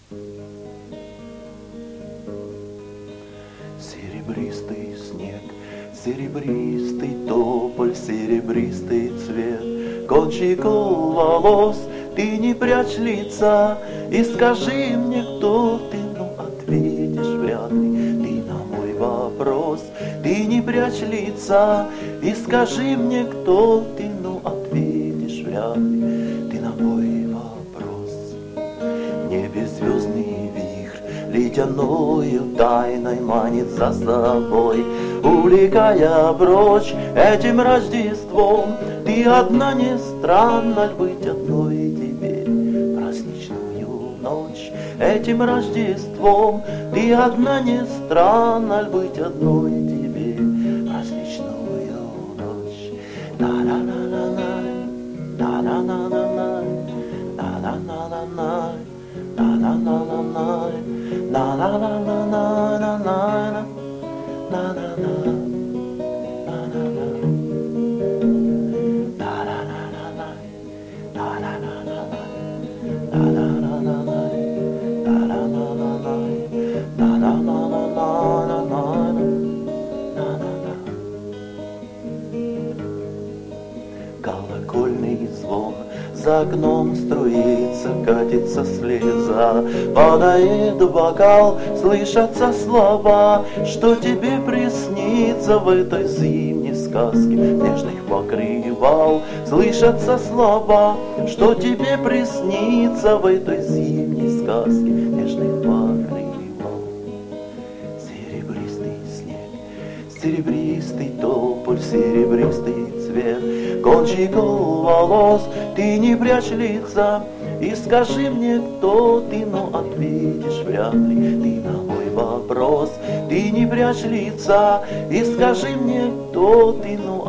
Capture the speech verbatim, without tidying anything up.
Серебристый снег, серебристый тополь, серебристый цвет кончиков волос. Ты не прячь лица и скажи мне, кто ты, ну ответишь вряд ли ты на мой вопрос. Ты не прячь лица и скажи мне, кто ты, ну ответишь вряд ли ты на мой вопрос. В небе звездный вихрь ледяною тайной манит за собой, увлекая прочь этим Рождеством. Ты одна, не странно ль быть одной тебе праздничную ночь этим Рождеством? Ты одна, не странно ль быть одной тебе праздничную ночь? На-на-на-на-на, на-на-на-на-на, на-на-на-на-на, на-на-на-на-на, на-на-на-на-на-на, на-на-на. Колокольный звон, за окном струится, катится слеза, падает бокал, слышатся слова, что тебе приснится в этой зимней сказке нежных покрывал. Слышатся слова, что тебе приснится в этой зимней сказке нежных покрывал. Серебристый снег, серебристый тополь, серебристый цвет кончиков волос. Ты не прячь лица и скажи мне, кто ты, но ответишь вряд ли ты на мой вопрос. Ты не прячь лица и скажи мне, кто ты, но